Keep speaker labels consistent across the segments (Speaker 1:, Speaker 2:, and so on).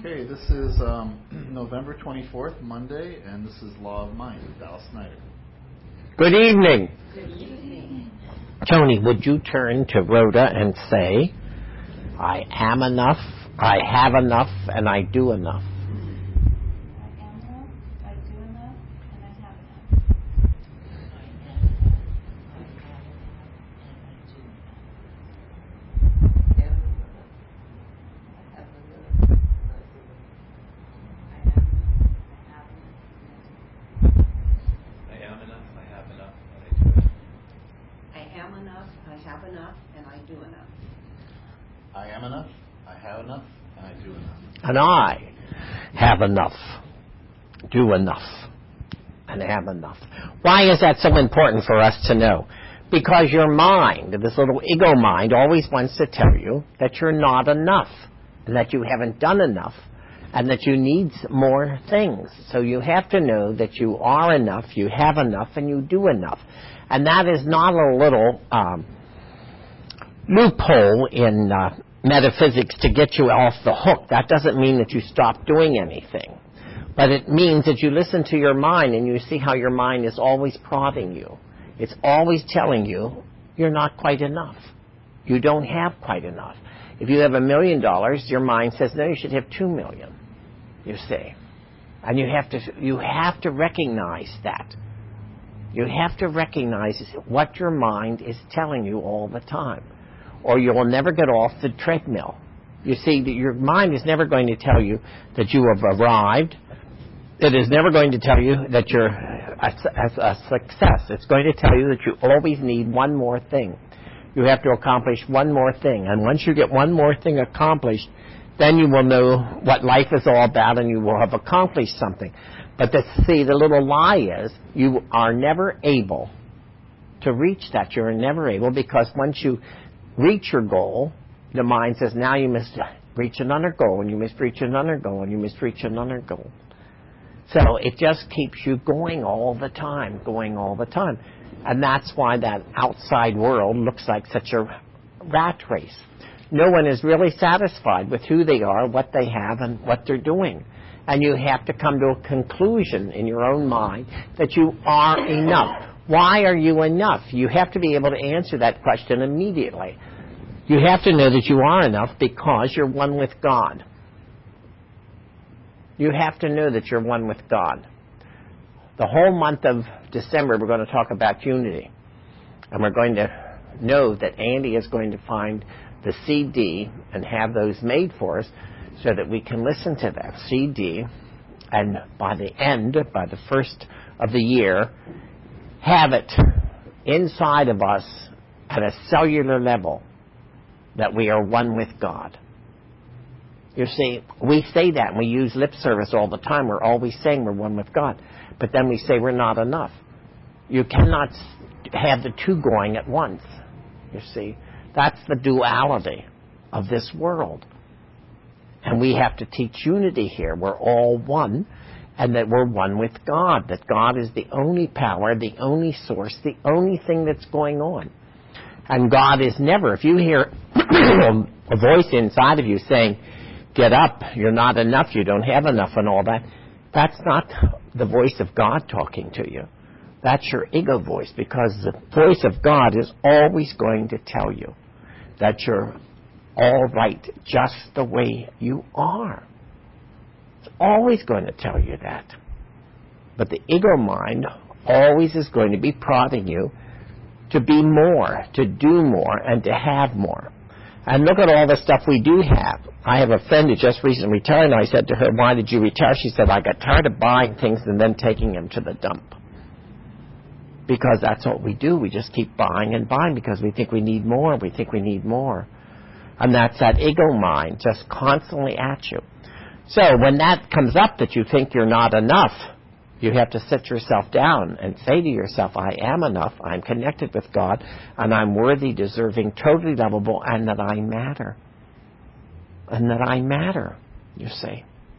Speaker 1: Okay, this is November 24th, Monday, and this is Law of Mind with Dallas Snyder.
Speaker 2: Good evening.
Speaker 3: Good evening.
Speaker 2: Tony, would you turn to Rhoda and say, I am enough, I have enough, and I do enough?
Speaker 3: I am enough, I do enough, and I have enough.
Speaker 4: I am enough, I have enough, and I do enough.
Speaker 5: I am enough, I have enough, and I do enough.
Speaker 1: I am enough, I have enough, and I do enough.
Speaker 2: And I have enough, do enough, and have enough. Why is that so important for us to know? Because your mind, this little ego mind, always wants to tell you that you're not enough, and that you haven't done enough, and that you need more things. So you have to know that you are enough, you have enough, and you do enough. And that is not a little loophole in metaphysics to get you off the hook. That doesn't mean that you stop doing anything. But it means that you listen to your mind and you see how your mind is always prodding you. It's always telling you you're not quite enough. You don't have quite enough. If you have $1 million, your mind says, no, you should have 2 million, you see. And you have to recognize that. You have to recognize what your mind is telling you all the time, or you will never get off the treadmill. You see, your mind is never going to tell you that you have arrived. It is never going to tell you that you're a success. It's going to tell you that you always need one more thing. You have to accomplish one more thing. And once you get one more thing accomplished, then you will know what life is all about and you will have accomplished something. But the little lie is you are never able to reach that. You're never able, because once you reach your goal, the mind says, now you must reach another goal, and you must reach another goal, and you must reach another goal. So it just keeps you going all the time. And that's why that outside world looks like such a rat race. No one is really satisfied with who they are, what they have, and what they're doing. And you have to come to a conclusion in your own mind that you are enough. Why are you enough? You have to be able to answer that question immediately. You have to know that you are enough because you're one with God. You have to know that you're one with God. The whole month of December, we're going to talk about unity. And we're going to know that Andy is going to find the CD and have those made for us so that we can listen to that CD. And by the first of the year, have it inside of us at a cellular level that we are one with God. You see, we say that and we use lip service all the time. We're always saying we're one with God. But then we say we're not enough. You cannot have the two going at once. You see, that's the duality of this world. And we have to teach unity here. We're all one, and that we're one with God. That God is the only power, the only source, the only thing that's going on. And God is never, if you hear a voice inside of you saying, get up, you're not enough, you don't have enough, and all that, that's not the voice of God talking to you. That's your ego voice, because the voice of God is always going to tell you that you're all right just the way you are. It's always going to tell you that. But the ego mind always is going to be prodding you to be more, to do more, and to have more. And look at all the stuff we do have. I have a friend who just recently retired, and I said to her, why did you retire? She said, I got tired of buying things and then taking them to the dump. Because that's what we do. We just keep buying and buying because we think we need more, And that's that ego mind just constantly at you. So when that comes up that you think you're not enough, you have to sit yourself down and say to yourself, I am enough, I'm connected with God, and I'm worthy, deserving, totally lovable, and that I matter. And that I matter, you see.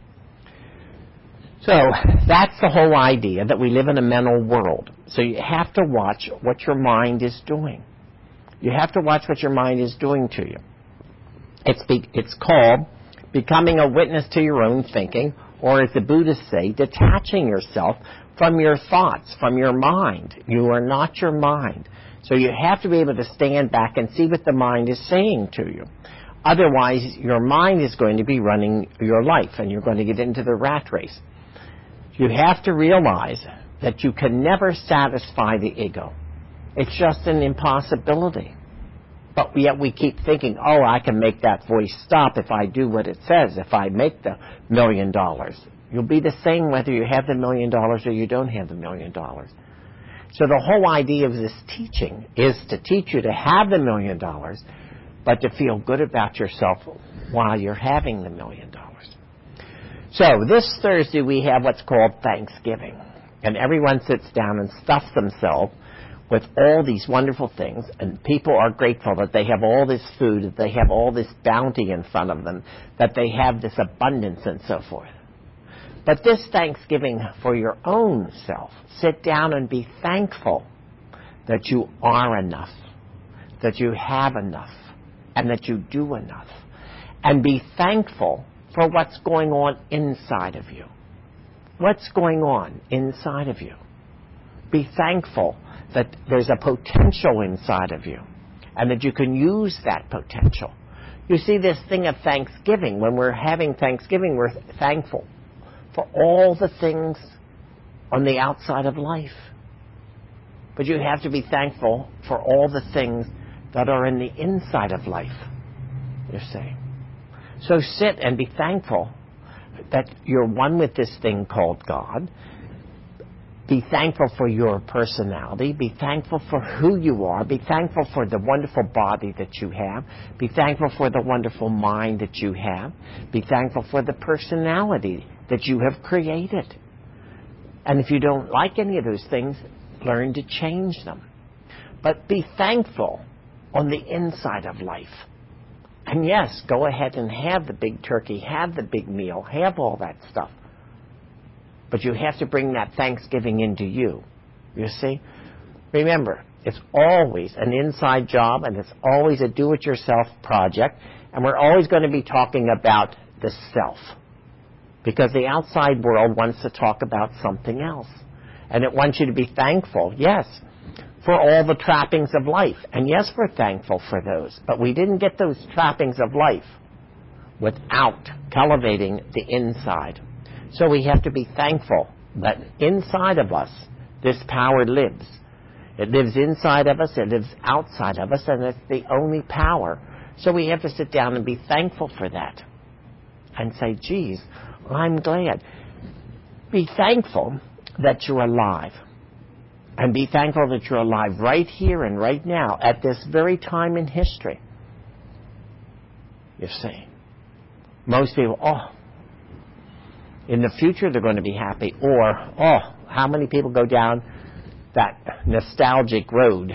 Speaker 2: So that's the whole idea, that we live in a mental world. So you have to watch what your mind is doing. You have to watch what your mind is doing to you. It's called becoming a witness to your own thinking, or as the Buddhists say, detaching yourself from your thoughts, from your mind. You are not your mind. So you have to be able to stand back and see what the mind is saying to you. Otherwise, your mind is going to be running your life, and you're going to get into the rat race. You have to realize that you can never satisfy the ego. It's just an impossibility. But yet we keep thinking, oh, I can make that voice stop if I do what it says, if I make the $1 million. You'll be the same whether you have the $1 million or you don't have the $1 million. So the whole idea of this teaching is to teach you to have the $1 million, but to feel good about yourself while you're having the $1 million. So this Thursday we have what's called Thanksgiving. And everyone sits down and stuffs themselves with all these wonderful things, and people are grateful that they have all this food, that they have all this bounty in front of them, that they have this abundance and so forth. But this Thanksgiving for your own self, sit down and be thankful that you are enough, that you have enough, and that you do enough. And be thankful for what's going on inside of you. What's going on inside of you? Be thankful that there's a potential inside of you and that you can use that potential. You see, this thing of Thanksgiving, when we're having Thanksgiving, we're thankful for all the things on the outside of life. But you have to be thankful for all the things that are in the inside of life, you see. So sit and be thankful that you're one with this thing called God. Be thankful for your personality. Be thankful for who you are. Be thankful for the wonderful body that you have. Be thankful for the wonderful mind that you have. Be thankful for the personality that you have created. And if you don't like any of those things, learn to change them. But be thankful on the inside of life. And yes, go ahead and have the big turkey, have the big meal, have all that stuff. But you have to bring that Thanksgiving into you. You see? Remember, it's always an inside job, and it's always a do-it-yourself project. And we're always going to be talking about the self. Because the outside world wants to talk about something else. And it wants you to be thankful, yes, for all the trappings of life. And yes, we're thankful for those. But we didn't get those trappings of life without cultivating the inside. So we have to be thankful that inside of us, this power lives. It lives inside of us, it lives outside of us, and it's the only power. So we have to sit down and be thankful for that. And say, geez, I'm glad. Be thankful that you're alive. And be thankful that you're alive right here and right now at this very time in history. You see. Most people, in the future they're going to be happy. Or, how many people go down that nostalgic road?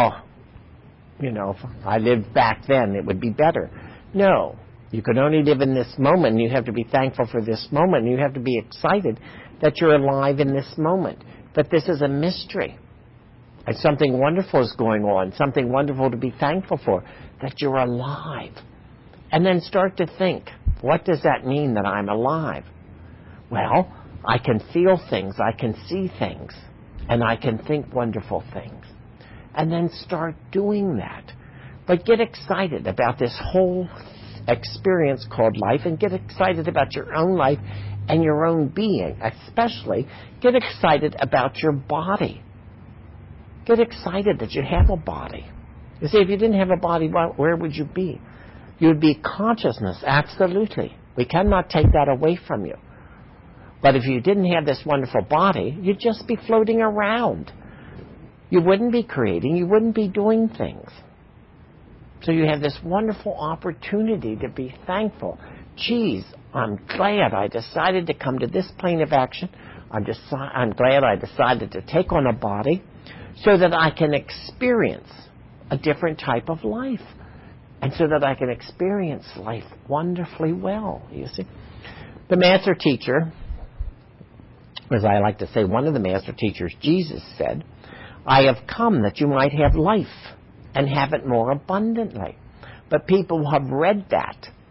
Speaker 2: If I lived back then, it would be better. No. You can only live in this moment, and you have to be thankful for this moment, and you have to be excited that you're alive in this moment. That this is a mystery. And something wonderful is going on, something wonderful to be thankful for, that you're alive. And then start to think, what does that mean that I'm alive? Well, I can feel things, I can see things, and I can think wonderful things. And then start doing that. But get excited about this whole experience called life, and get excited about your own life and your own being. Especially, get excited about your body. Get excited that you have a body. You see, if you didn't have a body, where would you be? You would be consciousness, absolutely. We cannot take that away from you. But if you didn't have this wonderful body, you'd just be floating around. You wouldn't be creating, you wouldn't be doing things. So you have this wonderful opportunity to be thankful. Geez, I'm glad I decided to come to this plane of action. I'm glad I decided to take on a body so that I can experience a different type of life. And so that I can experience life wonderfully well, you see. The master teacher, as I like to say, one of the master teachers, Jesus, said, I have come that you might have life and have it more abundantly. But people have read that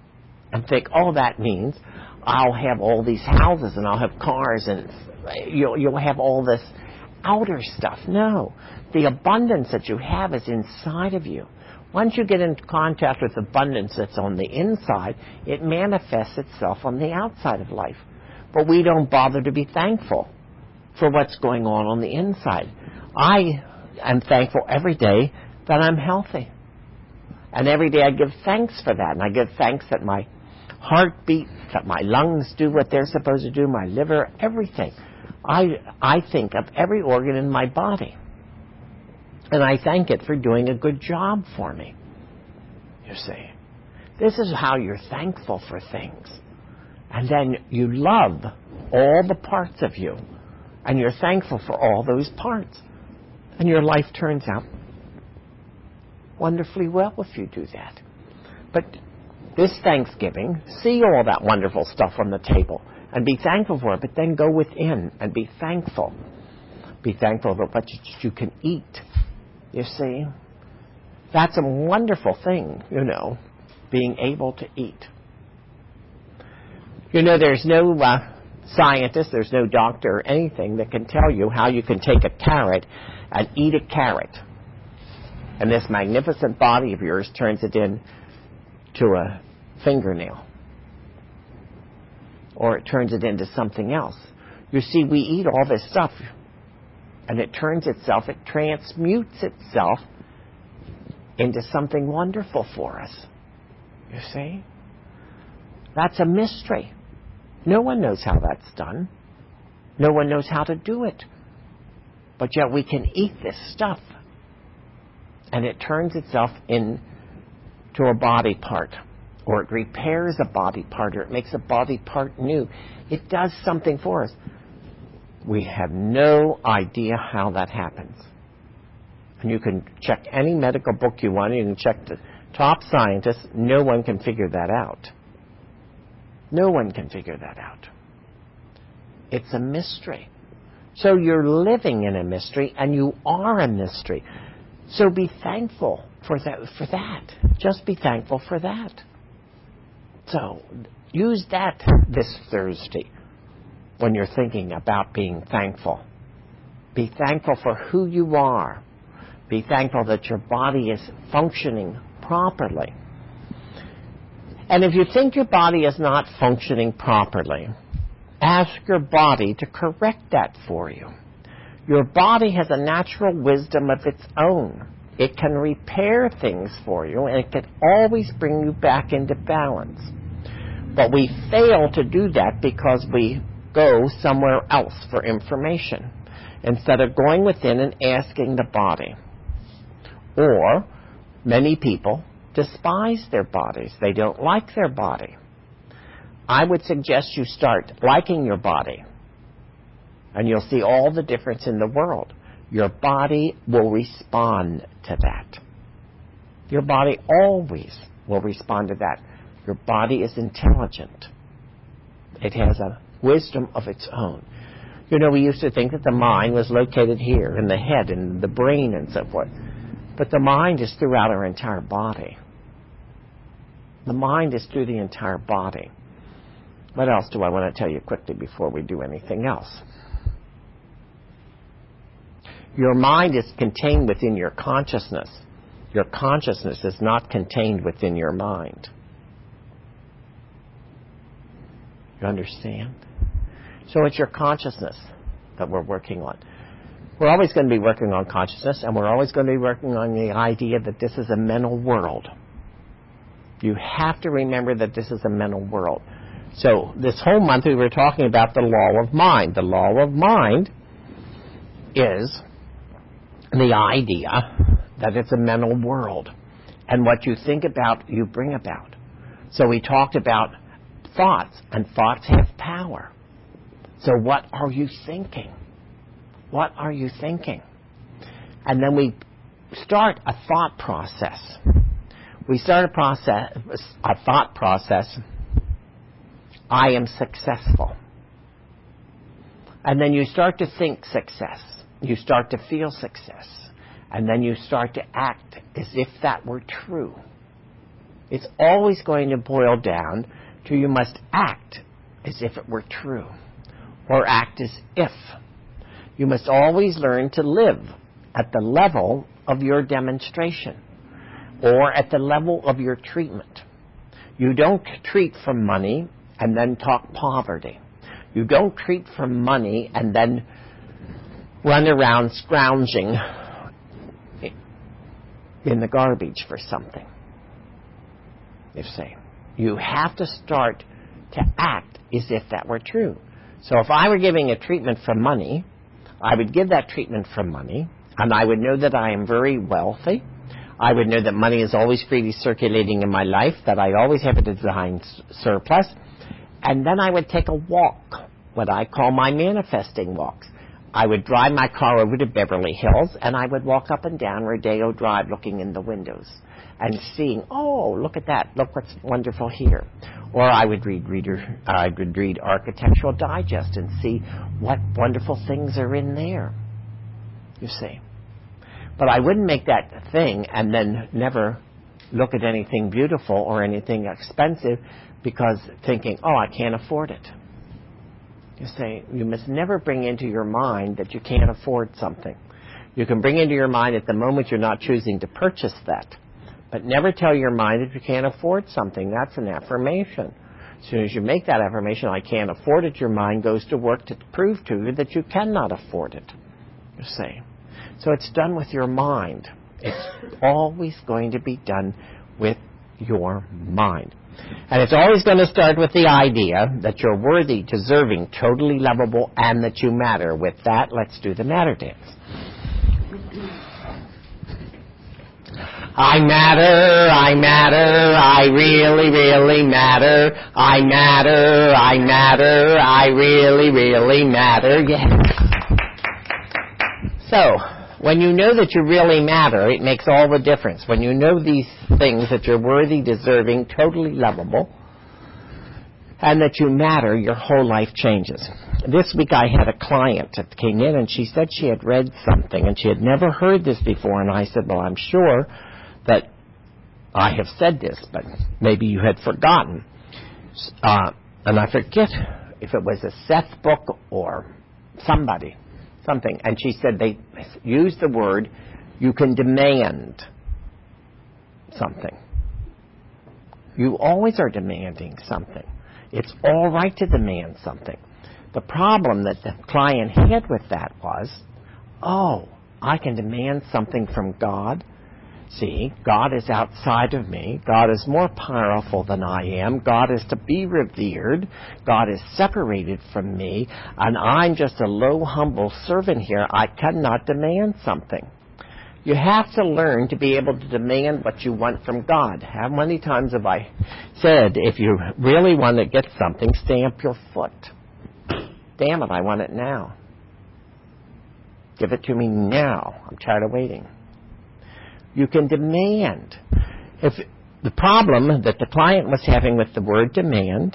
Speaker 2: and think, oh, that means I'll have all these houses and I'll have cars and you'll have all this outer stuff. No, the abundance that you have is inside of you. Once you get into contact with abundance that's on the inside, it manifests itself on the outside of life. But we don't bother to be thankful for what's going on the inside. I am thankful every day that I'm healthy. And every day I give thanks for that. And I give thanks that my heart beats, that my lungs do what they're supposed to do, my liver, everything. I think of every organ in my body. And I thank it for doing a good job for me. You see, this is how you're thankful for things. And then you love all the parts of you. And you're thankful for all those parts. And your life turns out wonderfully well if you do that. But this Thanksgiving, see all that wonderful stuff on the table and be thankful for it, but then go within and be thankful. Be thankful for what you can eat. You see? That's a wonderful thing, being able to eat. There's no scientist, there's no doctor or anything that can tell you how you can take a carrot and eat a carrot. And this magnificent body of yours turns it into a fingernail. Or it turns it into something else. You see, we eat all this stuff, and it transmutes itself into something wonderful for us. You see? That's a mystery. No one knows how that's done. No one knows how to do it. But yet we can eat this stuff, and it turns itself into a body part, or it repairs a body part, or it makes a body part new. It does something for us. We have no idea how that happens. And you can check any medical book you want. You can check the top scientists. No one can figure that out. No one can figure that out. It's a mystery. So you're living in a mystery, and you are a mystery. So be thankful for that. Just be thankful for that. So use that this Thursday when you're thinking about being thankful. Be thankful for who you are. Be thankful that your body is functioning properly. And if you think your body is not functioning properly, ask your body to correct that for you. Your body has a natural wisdom of its own. It can repair things for you, and it can always bring you back into balance. But we fail to do that because we go somewhere else for information instead of going within and asking the body. Or many people despise their bodies. They don't like their body. I would suggest you start liking your body, and you'll see all the difference in the world. Your body will respond to that. Your body always will respond to that. Your body is intelligent. It has a wisdom of its own. We used to think that the mind was located here in the head and the brain and so forth. But the mind is throughout our entire body. The mind is through the entire body. What else do I want to tell you quickly before we do anything else? Your mind is contained within your consciousness. Your consciousness is not contained within your mind. You understand? So it's your consciousness that we're working on. We're always going to be working on consciousness, and we're always going to be working on the idea that this is a mental world. You have to remember that this is a mental world. So this whole month we were talking about the law of mind. The law of mind is the idea that it's a mental world. And what you think about, you bring about. So we talked about thoughts, and thoughts have power. So what are you thinking? What are you thinking? And then we start a thought process. We start a thought process. I am successful. And then you start to think success. You start to feel success. And then you start to act as if that were true. It's always going to boil down to you must act as if it were true, or act as if. You must always learn to live at the level of your demonstration, or at the level of your treatment. You don't treat for money and then talk poverty. You don't treat for money and then run around scrounging in the garbage for something. You see, you have to start to act as if that were true. So if I were giving a treatment for money, I would give that treatment for money, and I would know that I am very wealthy. I would know that money is always freely circulating in my life, that I always have a design surplus, and then I would take a walk, what I call my manifesting walks. I would drive my car over to Beverly Hills, and I would walk up and down Rodeo Drive looking in the windows and seeing, oh, look at that, look what's wonderful here. Or I would read Architectural Digest and see what wonderful things are in there, you see. But I wouldn't make that thing and then never look at anything beautiful or anything expensive because thinking, oh, I can't afford it. You say, you must never bring into your mind that you can't afford something. You can bring into your mind at the moment you're not choosing to purchase that. But never tell your mind that you can't afford something. That's an affirmation. As soon as you make that affirmation, I can't afford it, your mind goes to work to prove to you that you cannot afford it. You see. So it's done with your mind. It's always going to be done with your mind. And it's always going to start with the idea that you're worthy, deserving, totally lovable, and that you matter. With that, let's do the matter dance. I matter, I really, really matter. I matter, I really, really matter. Yes. So, when you know that you really matter, it makes all the difference. When you know these things, that you're worthy, deserving, totally lovable, and that you matter, your whole life changes. This week I had a client that came in and she said she had read something and she had never heard this before, and I said, well, I'm sure that I have said this, but maybe you had forgotten. And I forget if it was a Seth book or something. And she said they used the word, you can demand something. You always are demanding something. It's all right to demand something. The problem that the client had with that was, oh, I can demand something from God. See, God is outside of me. God is more powerful than I am. God is to be revered. God is separated from me. And I'm just a low, humble servant here. I cannot demand something. You have to learn to be able to demand what you want from God. How many times have I said, if you really want to get something, stamp your foot. Damn it, I want it now. Give it to me now. I'm tired of waiting. You can demand. If the problem that the client was having with the word demand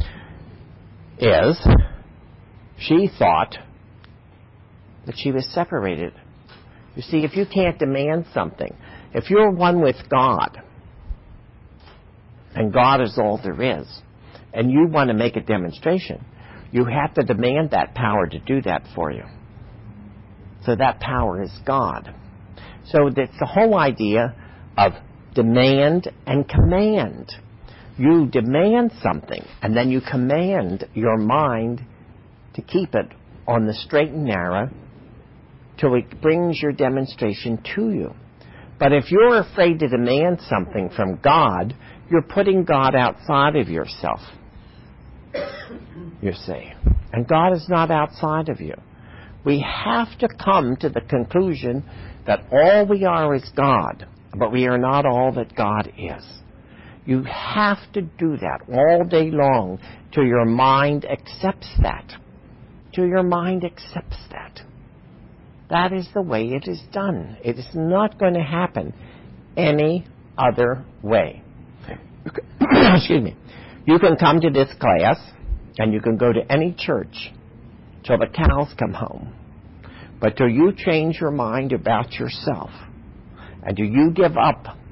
Speaker 2: is she thought that she was separated. You see, if you can't demand something, if you're one with God, and God is all there is, and you want to make a demonstration, you have to demand that power to do that for you. So that power is God. So that's the whole idea of demand and command. You demand something, and then you command your mind to keep it on the straight and narrow till it brings your demonstration to you. But if you're afraid to demand something from God, you're putting God outside of yourself, you see. And God is not outside of you. We have to come to the conclusion that all we are is God, but we are not all that God is. You have to do that all day long till your mind accepts that. Till your mind accepts that. That is the way it is done. It is not going to happen any other way. Excuse me. You can come to this class, and you can go to any church till the cows come home. But till you change your mind about yourself, and do you give up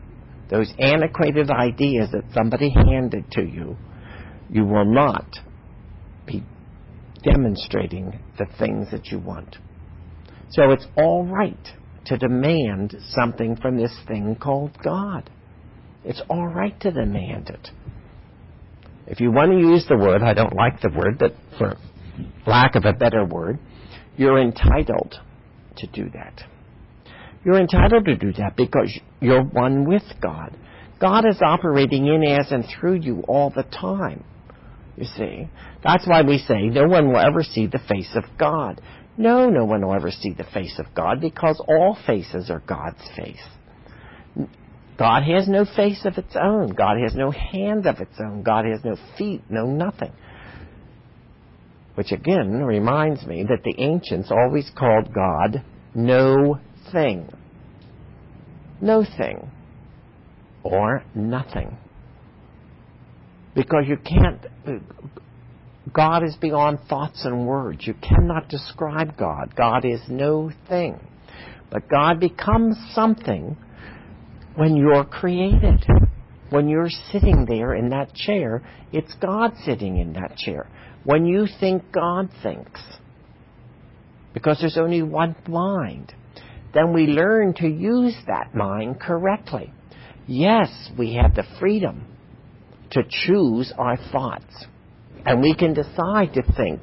Speaker 2: those antiquated ideas that somebody handed to you, you will not be demonstrating the things that you want. So it's all right to demand something from this thing called God. It's all right to demand it. If you want to use the word, I don't like the word, but for lack of a better word, you're entitled to do that. You're entitled to do that because you're one with God. God is operating in, as, and through you all the time. You see? That's why we say no one will ever see the face of God. No one will ever see the face of God because all faces are God's face. God has no face of its own. God has no hand of its own. God has no feet, no nothing. Which again reminds me that the ancients always called God no thing. No thing. Or nothing. Because you can't... God is beyond thoughts and words. You cannot describe God. God is no thing. But God becomes something when you're created. When you're sitting there in that chair, it's God sitting in that chair. When you think, God thinks. Because there's only one mind. Then we learn to use that mind correctly. Yes, we have the freedom to choose our thoughts. And we can decide to think,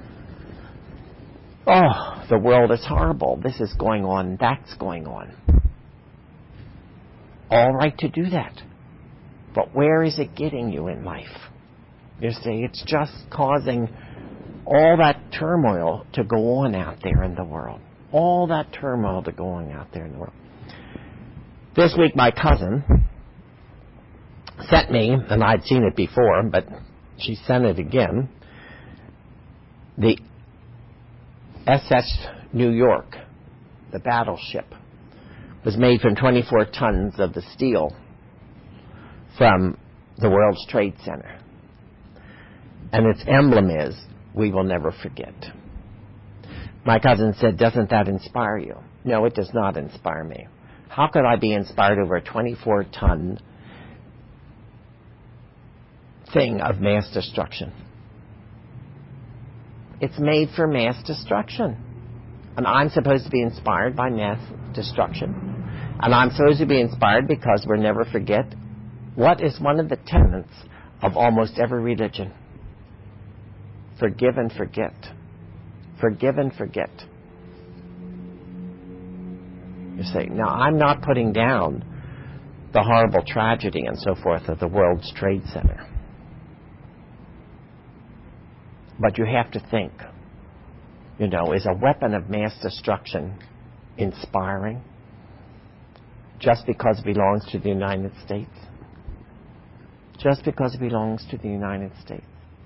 Speaker 2: oh, the world is horrible. This is going on. That's going on. All right to do that. But where is it getting you in life? You see, it's just causing all that turmoil to go on out there in the world. All that turmoil to go on out there in the world. This week my cousin sent me, and I'd seen it before, but she sent it again, the SS New York, the battleship, was made from 24 tons of the steel from the World Trade Center. And its emblem is, we will never forget. My cousin said, doesn't that inspire you? No, it does not inspire me. How could I be inspired over a 24-ton thing of mass destruction? It's made for mass destruction. And I'm supposed to be inspired by mass destruction. And I'm supposed to be inspired because we'll never forget what is one of the tenets of almost every religion. Forgive and forget. Forgive and forget. You say, now I'm not putting down the horrible tragedy and so forth of the World Trade Center. But you have to think, is a weapon of mass destruction inspiring just because it belongs to the United States? Just because it belongs to the United States.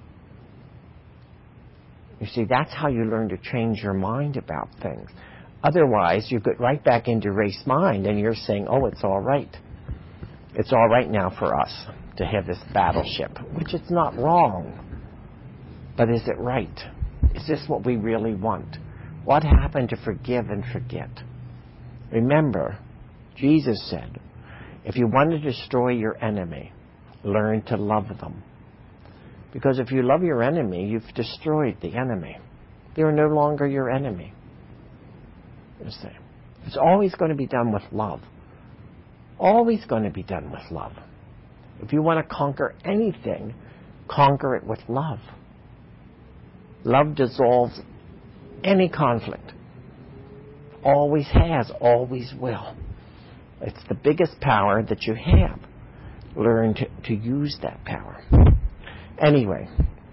Speaker 2: You see, that's how you learn to change your mind about things. Otherwise, you get right back into race mind and you're saying, oh, it's all right. It's all right now for us to have this battleship, which it's not wrong. But is it right? Is this what we really want? What happened to forgive and forget? Remember, Jesus said, if you want to destroy your enemy, learn to love them. Because if you love your enemy, you've destroyed the enemy. They are no longer your enemy. You see. It's always going to be done with love. Always going to be done with love. If you want to conquer anything, conquer it with love. Love dissolves any conflict. Always has, always will. It's the biggest power that you have. Learn to use that power. Anyway,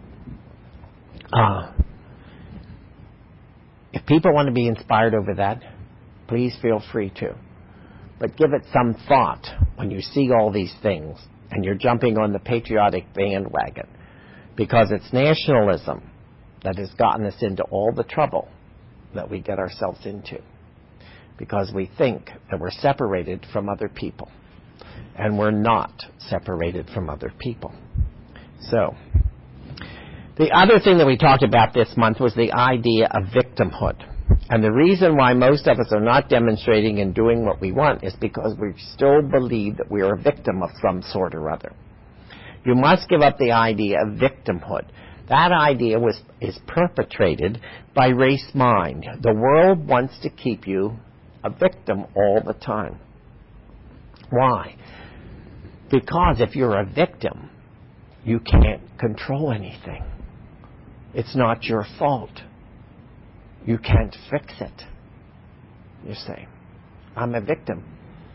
Speaker 2: if people want to be inspired over that, please feel free to. But give it some thought when you see all these things and you're jumping on the patriotic bandwagon, because it's nationalism that has gotten us into all the trouble that we get ourselves into, because we think that we're separated from other people, and we're not separated from other people. So, the other thing that we talked about this month was the idea of victimhood. And the reason why most of us are not demonstrating and doing what we want is because we still believe that we are a victim of some sort or other. You must give up the idea of victimhood. That idea is perpetrated by race mind. The world wants to keep you a victim all the time. Why? Because if you're a victim, you can't control anything. It's not your fault. You can't fix it. You say, I'm a victim.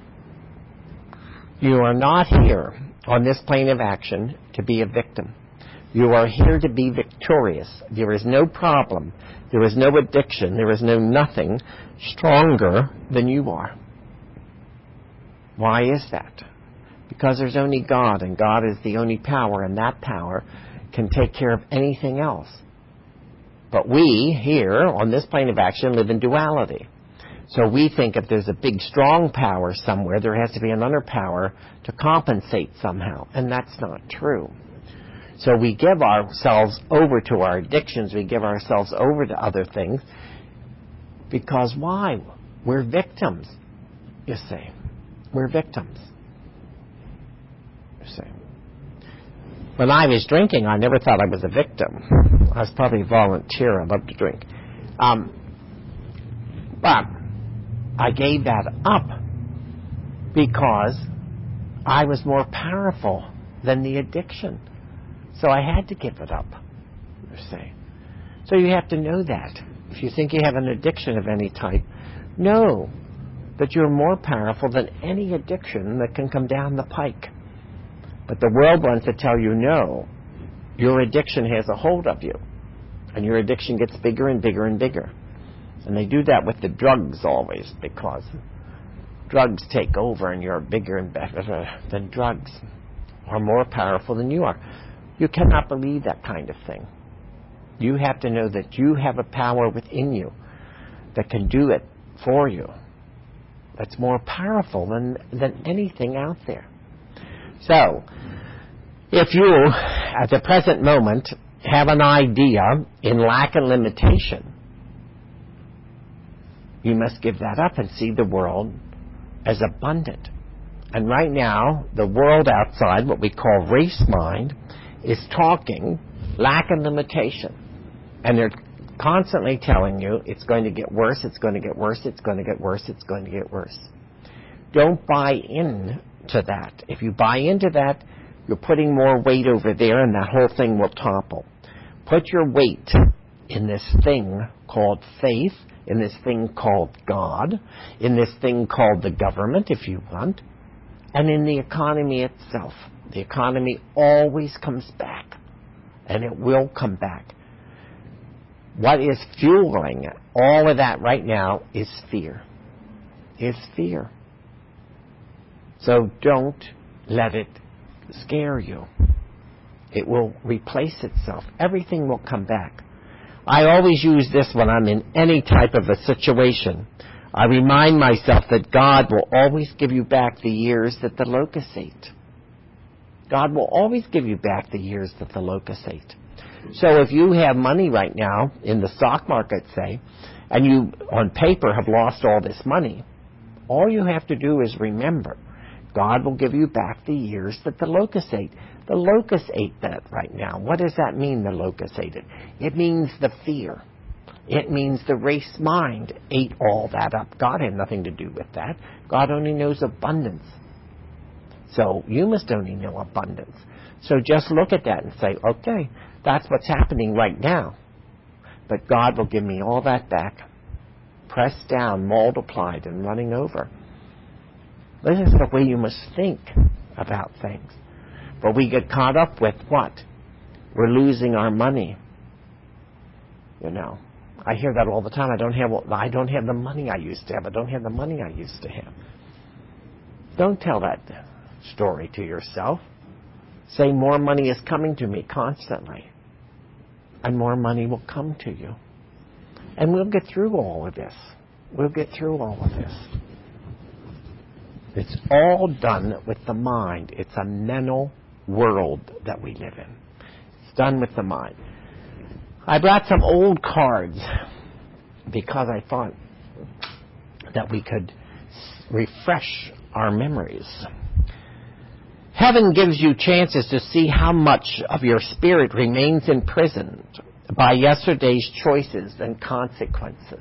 Speaker 2: You are not here on this plane of action to be a victim. You are here to be victorious. There is no problem. There is no addiction. There is no nothing stronger than you are. Why is that? Because there's only God, and God is the only power, and that power can take care of anything else. But we, here, on this plane of action, live in duality. So we think if there's a big, strong power somewhere, there has to be another power to compensate somehow. And that's not true. So we give ourselves over to our addictions. We give ourselves over to other things. Because why? We're victims, you see. We're victims. You see. When I was drinking, I never thought I was a victim. I was probably a volunteer. I loved to drink. But I gave that up because I was more powerful than the addiction. So I had to give it up, you see. So you have to know that. If you think you have an addiction of any type, know that you're more powerful than any addiction that can come down the pike. But the world wants to tell you, no, your addiction has a hold of you. And your addiction gets bigger and bigger and bigger. And they do that with the drugs always, because drugs take over and you're bigger and better than drugs, or more powerful than you are. You cannot believe that kind of thing. You have to know that you have a power within you that can do it for you, that's more powerful than anything out there. So, if you, at the present moment, have an idea in lack and limitation, you must give that up and see the world as abundant. And right now, the world outside, what we call race mind, is talking lack and limitation. And they're constantly telling you it's going to get worse, it's going to get worse, it's going to get worse, it's going to get worse. Don't buy into that. If you buy into that, you're putting more weight over there and that whole thing will topple. Put your weight in this thing called faith, in this thing called God, in this thing called the government, if you want, and in the economy itself. The economy always comes back, and it will come back. What is fueling all of that right now is fear. It's fear. So don't let it scare you. It will replace itself. Everything will come back. I always use this when I'm in any type of a situation. I remind myself that God will always give you back the years that the locusts ate. God will always give you back the years that the locusts ate. So if you have money right now in the stock market, say, and you on paper have lost all this money, all you have to do is remember, God will give you back the years that the locusts ate. The locusts ate that right now. What does that mean, the locusts ate it? It means the fear. It means the race mind ate all that up. God had nothing to do with that. God only knows abundance. So you must only know abundance. So just look at that and say, okay, that's what's happening right now. But God will give me all that back, pressed down, multiplied, and running over. This is the way you must think about things. But we get caught up with what? We're losing our money. You know, I hear that all the time. I don't have the money I used to have. I don't have the money I used to have. Don't tell that story to yourself. Say, more money is coming to me constantly. And more money will come to you. And we'll get through all of this. We'll get through all of this. It's all done with the mind. It's a mental world that we live in. It's done with the mind. I brought some old cards. because I thought that we could refresh our memories. Heaven gives you chances to see how much of your spirit remains imprisoned by yesterday's choices and consequences.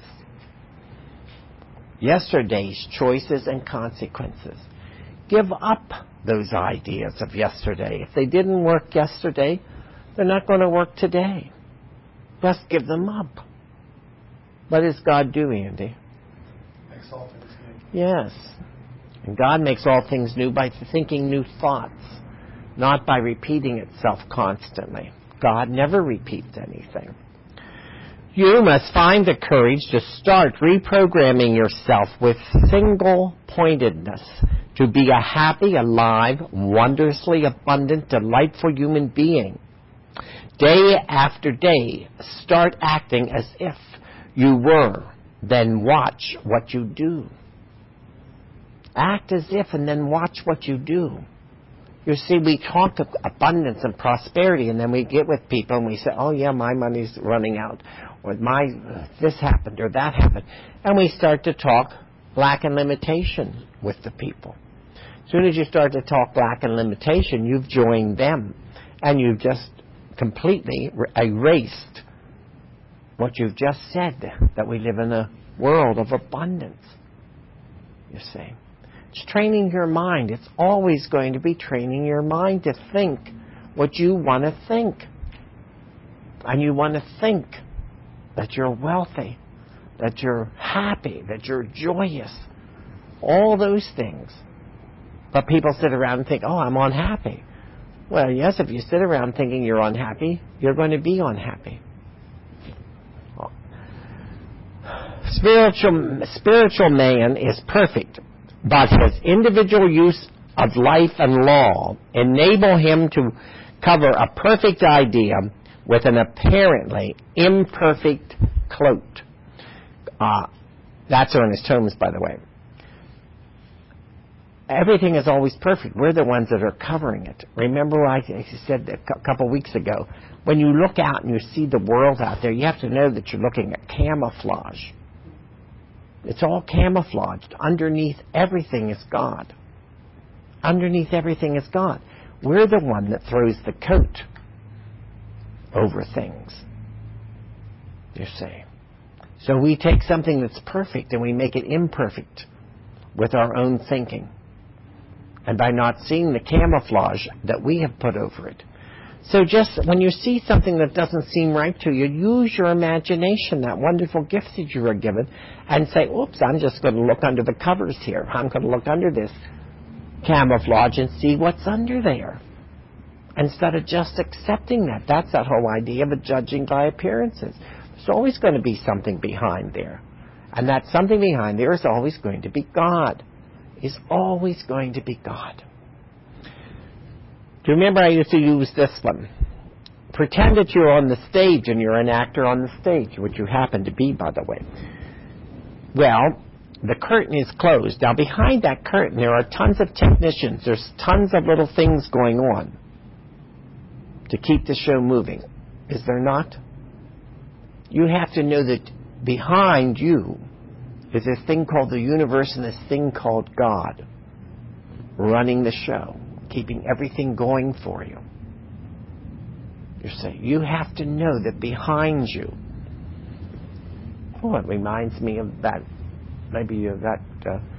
Speaker 2: Yesterday's choices and consequences. Give up those ideas of yesterday. If they didn't work yesterday, they're not going to work today. Just give them up. What does God do, Andy?
Speaker 6: Makes all things new.
Speaker 2: Yes. And God makes all things new by thinking new thoughts, not by repeating itself constantly. God never repeats anything. You must find the courage to start reprogramming yourself with single-pointedness to be a happy, alive, wondrously abundant, delightful human being. Day after day, start acting as if you were, then watch what you do. Act as if and then watch what you do. You see, we talk of abundance and prosperity, and then we get with people and we say, oh yeah, my money's running out, or this happened or that happened. And we start to talk lack and limitation with the people. As soon as you start to talk lack and limitation, you've joined them, and you've just completely erased what you've just said, that we live in a world of abundance. You see. It's training your mind. It's always going to be training your mind to think what you want to think. And you want to think that you're wealthy, that you're happy, that you're joyous. All those things. But people sit around and think, oh, I'm unhappy. Well, yes, if you sit around thinking you're unhappy, you're going to be unhappy. Spiritual man is perfect, but his individual use of life and law enable him to cover a perfect idea with an apparently imperfect cloak. That's Ernest Holmes, by the way. Everything is always perfect. We're the ones that are covering it. Remember I said a couple weeks ago, when you look out and you see the world out there, you have to know that you're looking at camouflage. It's all camouflaged. Underneath everything is God. Underneath everything is God. We're the one that throws the coat over things. You see. So we take something that's perfect and we make it imperfect with our own thinking. And by not seeing the camouflage that we have put over it. So just when you see something that doesn't seem right to you, use your imagination, that wonderful gift that you were given, and say, oops, I'm just going to look under the covers here. I'm going to look under this camouflage and see what's under there. Instead of just accepting that. That's that whole idea of judging by appearances. There's always going to be something behind there. And that something behind there is always going to be God. Is always going to be God. Do you remember I used to use this one? Pretend that you're on the stage and you're an actor on the stage, which you happen to be, by the way. Well, the curtain is closed. Now, behind that curtain, there are tons of technicians. There's tons of little things going on to keep the show moving. Is there not? You have to know that behind you is this thing called the universe and this thing called God running the show, keeping everything going for you. You see, you have to know that behind you. Oh, it reminds me of that, maybe of that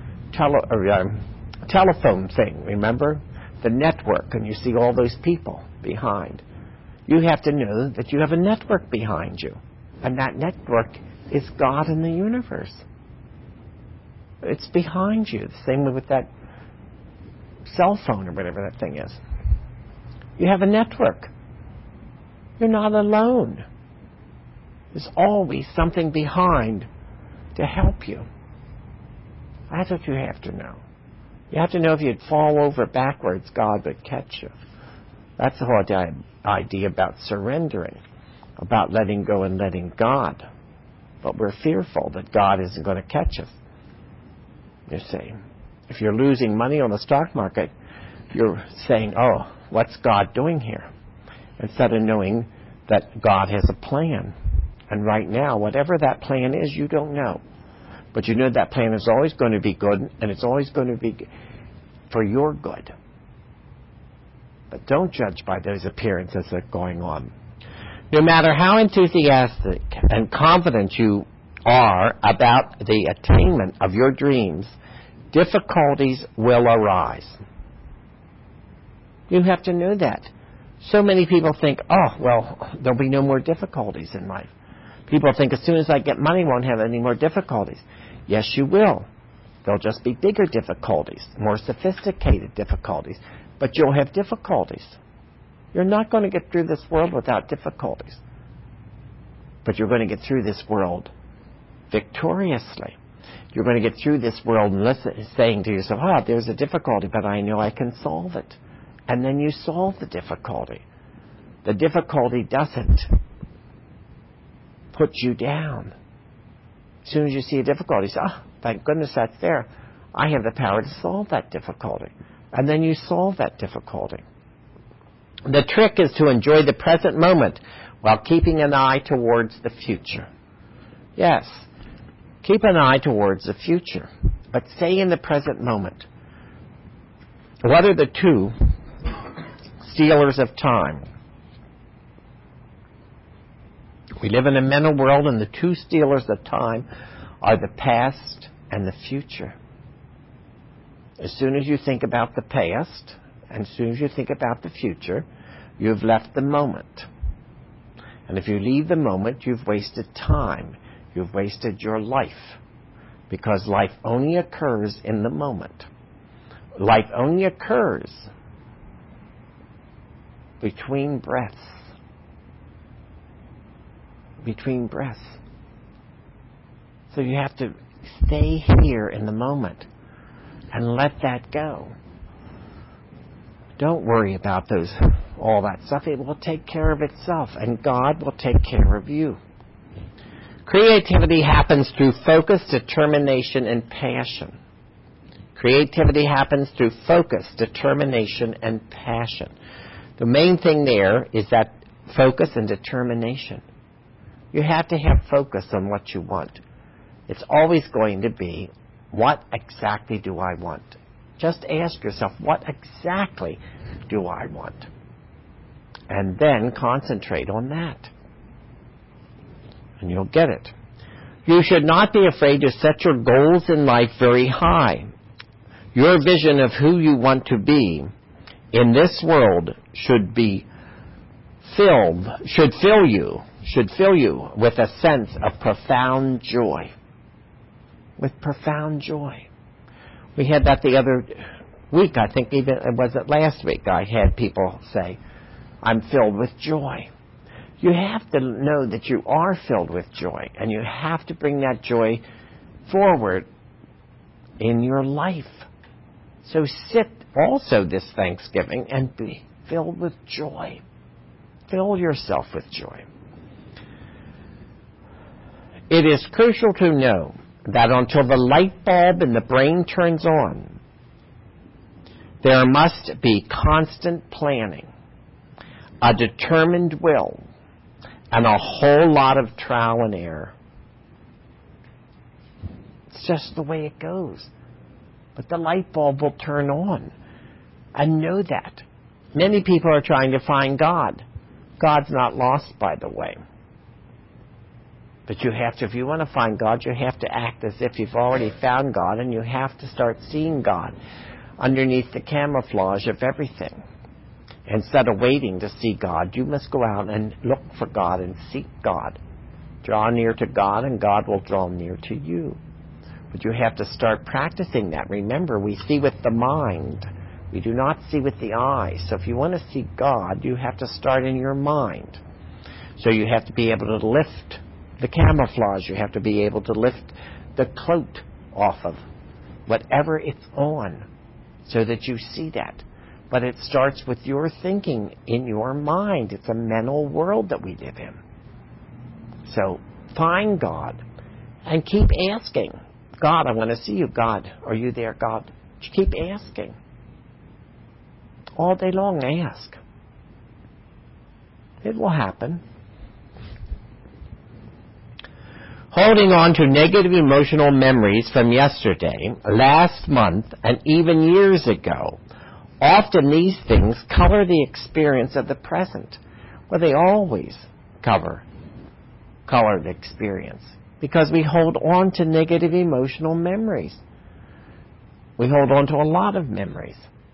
Speaker 2: telephone thing, remember? The network, and you see all those people behind. You have to know that you have a network behind you, and that network is God in the universe. It's behind you. The same with that cell phone or whatever that thing is. You have a network. You're not alone. There's always something behind to help you. That's what you have to know. You have to know if you'd fall over backwards, God would catch you. That's the whole idea about surrendering, about letting go and letting God. But we're fearful that God isn't going to catch us. You see, if you're losing money on the stock market, you're saying, oh, what's God doing here? Instead of knowing that God has a plan. And right now, whatever that plan is, you don't know. But you know that plan is always going to be good, and it's always going to be for your good. But don't judge by those appearances that are going on. No matter how enthusiastic and confident you are about the attainment of your dreams, difficulties will arise. You have to know that. So many people think, oh, well, there'll be no more difficulties in life. People think as soon as I get money, I won't have any more difficulties. Yes, you will. There'll just be bigger difficulties, more sophisticated difficulties. But you'll have difficulties. You're not going to get through this world without difficulties. But you're going to get through this world victoriously. You're going to get through this world saying to yourself, there's a difficulty, but I know I can solve it. And then you solve the difficulty. The difficulty doesn't put you down. As soon as you see a difficulty, you say, thank goodness that's there. I have the power to solve that difficulty. And then you solve that difficulty. The trick is to enjoy the present moment while keeping an eye towards the future. Yes, keep an eye towards the future, but stay in the present moment. What are the two stealers of time? We live in a mental world, and the two stealers of time are the past and the future. As soon as you think about the past, and as soon as you think about the future, you've left the moment. And if you leave the moment, you've wasted time. You've wasted your life. Because life only occurs in the moment. Life only occurs between breaths. Between breaths. So you have to stay here in the moment and let that go. Don't worry about all that stuff. It will take care of itself, and God will take care of you. Creativity happens through focus, determination, and passion. Creativity happens through focus, determination, and passion. The main thing there is that focus and determination. You have to have focus on what you want. It's always going to be, what exactly do I want? Just ask yourself, what exactly do I want? And then concentrate on that. And you'll get it. You should not be afraid to set your goals in life very high. Your vision of who you want to be in this world should fill you with a sense of profound joy. With profound joy. We had that the other week, I think even, was it last week, I had people say, I'm filled with joy. You have to know that you are filled with joy, and you have to bring that joy forward in your life. So sit also this Thanksgiving and be filled with joy. Fill yourself with joy. It is crucial to know that until the light bulb in the brain turns on, there must be constant planning, a determined will, and a whole lot of trial and error. It's just the way it goes. But the light bulb will turn on. And know that. Many people are trying to find God. God's not lost, by the way. But you have to, if you want to find God, you have to act as if you've already found God, and you have to start seeing God underneath the camouflage of everything. Instead of waiting to see God, you must go out and look for God and seek God. Draw near to God, and God will draw near to you. But you have to start practicing that. Remember, we see with the mind. We do not see with the eyes. So if you want to see God, you have to start in your mind. So you have to be able to lift the camouflage. You have to be able to lift the cloak off of whatever it's on so that you see that. But it starts with your thinking in your mind. It's a mental world that we live in. So find God and keep asking. God, I want to see you. God, are you there, God? Keep asking. All day long, ask. It will happen. Holding on to negative emotional memories from yesterday, last month, and even years ago. Often these things color the experience of the present. Well, they always color the experience because we hold on to negative emotional memories. We hold on to a lot of memories.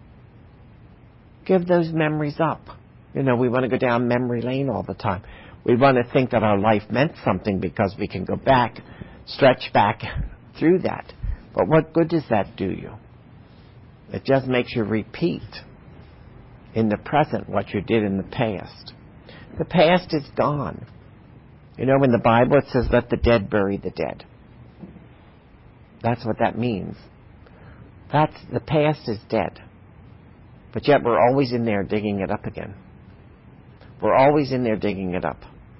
Speaker 2: Give those memories up. We want to go down memory lane all the time. We want to think that our life meant something because we can go back, stretch back through that. But what good does that do you? It just makes you repeat in the present what you did in the past. The past is gone. In the Bible it says, let the dead bury the dead. That's what that means. The past is dead. But yet we're always in there digging it up again. We're always in there digging it up.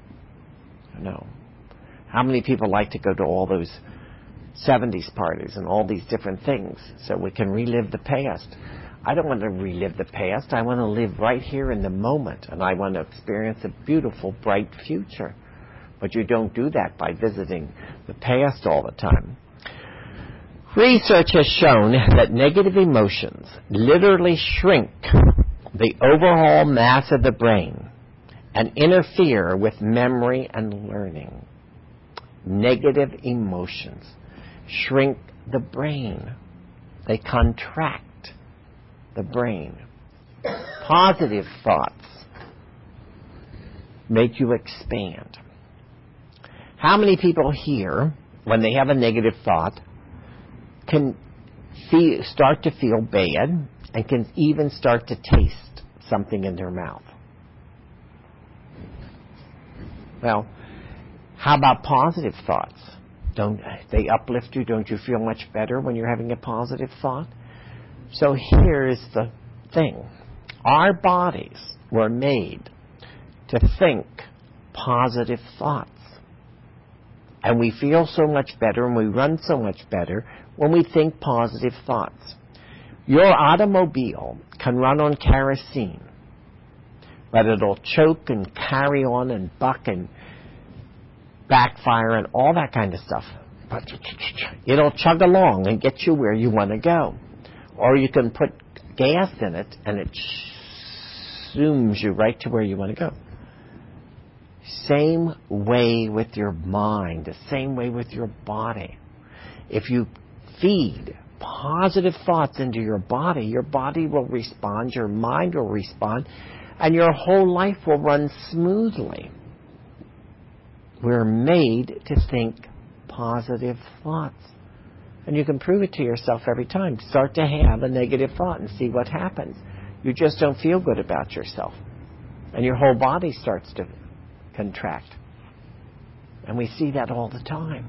Speaker 2: How many people like to go to all those 70s parties and all these different things so we can relive the past? I don't want to relive the past. I want to live right here in the moment, and I want to experience a beautiful, bright future. But you don't do that by visiting the past all the time. Research has shown that negative emotions literally shrink the overall mass of the brain and interfere with memory and learning. Negative emotions shrink the brain. They contract the brain. Positive thoughts make you expand. How many people here, when they have a negative thought, can start to feel bad and can even start to taste something in their mouth? Well, how about positive thoughts? Don't they uplift you? Don't you feel much better when you're having a positive thought? So here's the thing. Our bodies were made to think positive thoughts. And we feel so much better and we run so much better when we think positive thoughts. Your automobile can run on kerosene, but it'll choke and carry on and buck and backfire and all that kind of stuff. But it'll chug along and get you where you want to go. Or you can put gas in it and it zooms you right to where you want to go. Same way with your mind, the same way with your body. If you feed positive thoughts into your body will respond, your mind will respond, and your whole life will run smoothly. We're made to think positive thoughts. And you can prove it to yourself every time. Start to have a negative thought and see what happens. You just don't feel good about yourself. And your whole body starts to contract. And we see that all the time.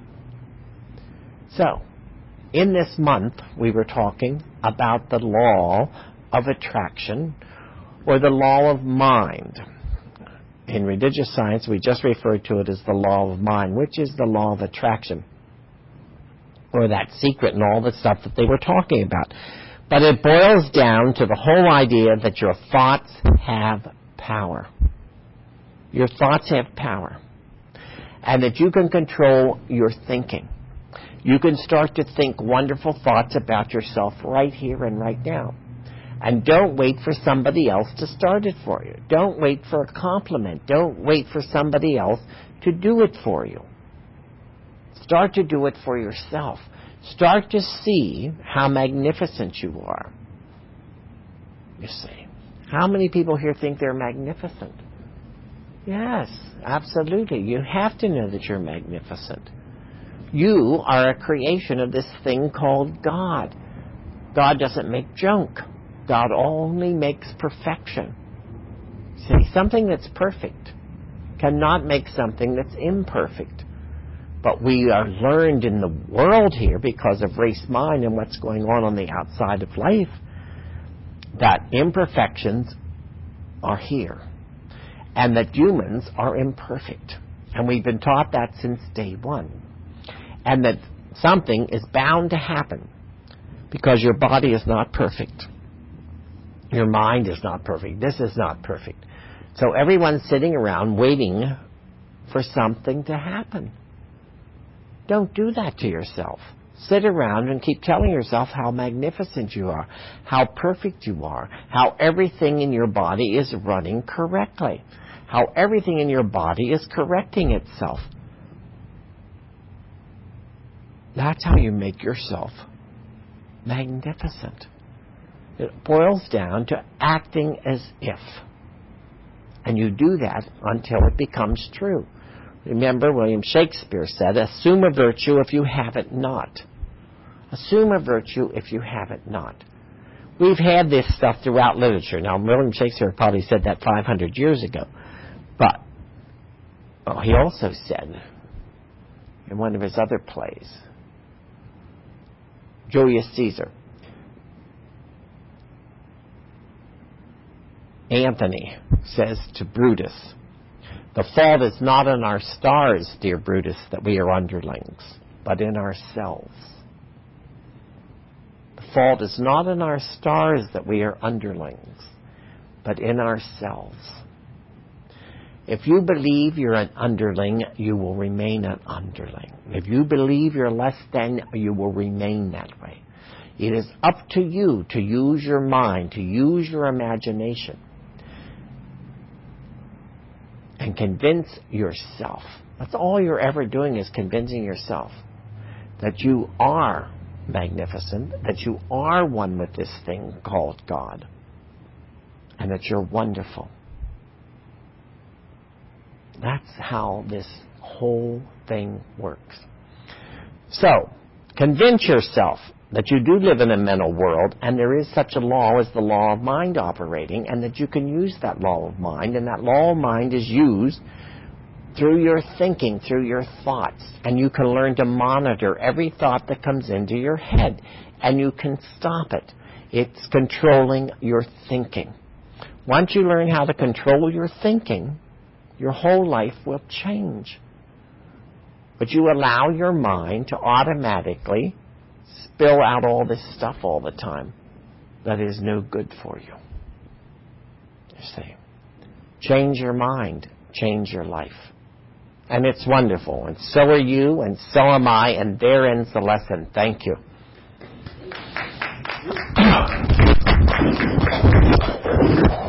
Speaker 2: So, in this month, we were talking about the law of attraction, or the law of mind. In religious science, we just referred to it as the law of mind, which is the law of attraction, or that secret and all the stuff that they were talking about. But it boils down to the whole idea that your thoughts have power. Your thoughts have power. And that you can control your thinking. You can start to think wonderful thoughts about yourself right here and right now. And don't wait for somebody else to start it for you. Don't wait for a compliment. Don't wait for somebody else to do it for you. Start to do it for yourself. Start to see how magnificent you are. You see. How many people here think they're magnificent? Yes, absolutely. You have to know that you're magnificent. You are a creation of this thing called God. God doesn't make junk. God only makes perfection. See, something that's perfect cannot make something that's imperfect. But we are learned in the world here, because of race mind and what's going on the outside of life, that imperfections are here. And that humans are imperfect. And we've been taught that since day one. And that something is bound to happen, because your body is not perfect. Your mind is not perfect. This is not perfect. So everyone's sitting around waiting for something to happen. Don't do that to yourself. Sit around and keep telling yourself how magnificent you are, how perfect you are, how everything in your body is running correctly, how everything in your body is correcting itself. That's how you make yourself magnificent. It boils down to acting as if. And you do that until it becomes true. Remember, William Shakespeare said, assume a virtue if you have it not. Assume a virtue if you have it not. We've had this stuff throughout literature. Now, William Shakespeare probably said that 500 years ago. But he also said in one of his other plays, Julius Caesar, Antony says to Brutus, the fault is not in our stars, dear Brutus, that we are underlings, but in ourselves. The fault is not in our stars that we are underlings, but in ourselves. If you believe you're an underling, you will remain an underling. If you believe you're less than, you will remain that way. It is up to you to use your mind, to use your imagination, and convince yourself. That's all you're ever doing, is convincing yourself that you are magnificent, that you are one with this thing called God, and that you're wonderful. That's how this whole thing works. So, convince yourself that you do live in a mental world, and there is such a law as the law of mind operating, and that you can use that law of mind, and that law of mind is used through your thinking, through your thoughts, and you can learn to monitor every thought that comes into your head, and you can stop it. It's controlling your thinking. Once you learn how to control your thinking, your whole life will change. But you allow your mind to automatically spill out all this stuff all the time that is no good for you. You see. Change your mind, change your life. And it's wonderful. And so are you, and so am I, and there ends the lesson. Thank you.